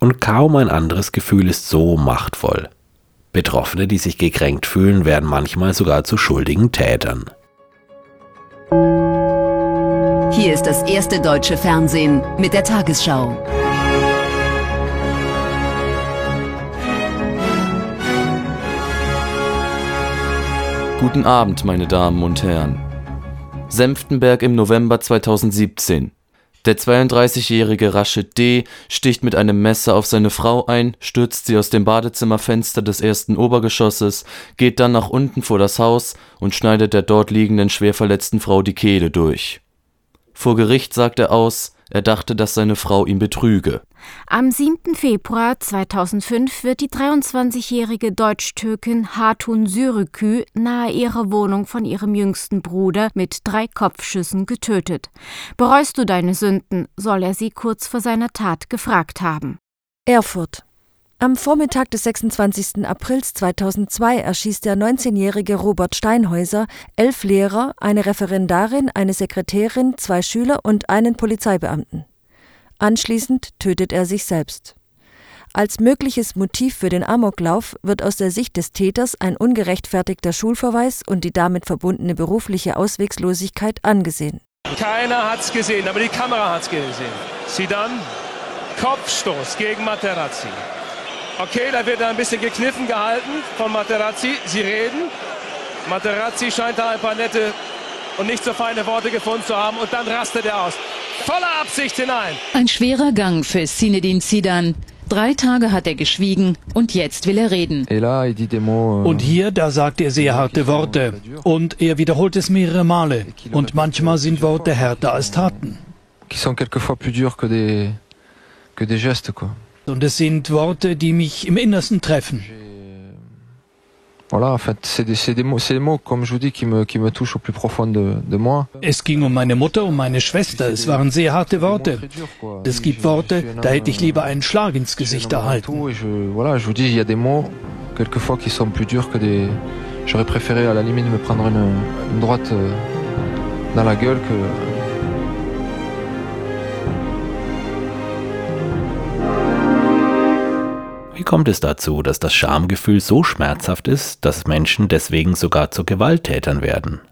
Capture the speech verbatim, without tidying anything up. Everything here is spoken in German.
Und kaum ein anderes Gefühl ist so machtvoll. Betroffene, die sich gekränkt fühlen, werden manchmal sogar zu schuldigen Tätern. Hier ist das erste deutsche Fernsehen mit der Tagesschau. Guten Abend, meine Damen und Herren. Senftenberg im November zweitausendsiebzehn. Der zweiunddreißigjährige Rashid D. sticht mit einem Messer auf seine Frau ein, stürzt sie aus dem Badezimmerfenster des ersten Obergeschosses, geht dann nach unten vor das Haus und schneidet der dort liegenden schwer verletzten Frau die Kehle durch. Vor Gericht sagt er aus, er dachte, dass seine Frau ihn betrüge. Am siebten Februar zweitausendfünf wird die dreiundzwanzigjährige Deutsch-Türkin Hatun Sürükü nahe ihrer Wohnung von ihrem jüngsten Bruder mit drei Kopfschüssen getötet. Bereust du deine Sünden, soll er sie kurz vor seiner Tat gefragt haben. Erfurt. Am Vormittag des sechsundzwanzigsten April zweitausendzwei erschießt der neunzehnjährige Robert Steinhäuser elf Lehrer, eine Referendarin, eine Sekretärin, zwei Schüler und einen Polizeibeamten. Anschließend tötet er sich selbst. Als mögliches Motiv für den Amoklauf wird aus der Sicht des Täters ein ungerechtfertigter Schulverweis und die damit verbundene berufliche Ausweglosigkeit angesehen. Keiner hat's gesehen, aber die Kamera hat's gesehen. Zidane, Kopfstoß gegen Materazzi. Okay, da wird er ein bisschen gekniffen gehalten von Materazzi. Sie reden. Materazzi scheint da ein paar nette und nicht so feine Worte gefunden zu haben. Und dann rastet er aus. Voller Absicht hinein. Ein schwerer Gang für Zinedine Zidane. Drei Tage hat er geschwiegen und jetzt will er reden. Und hier, da sagt er sehr harte Worte. Und er wiederholt es mehrere Male. Und manchmal sind Worte härter als Taten. Und es sind Worte, die mich im Innersten treffen. Es ging um meine Mutter, um meine Schwester. Es waren sehr harte Worte. Es gibt Worte, da hätte ich lieber einen Schlag ins Gesicht erhalten. J'aurais préféré à la limite me prendre une, une droite dans la gueule que Wie kommt es dazu, dass das Schamgefühl so schmerzhaft ist, dass Menschen deswegen sogar zu Gewalttätern werden?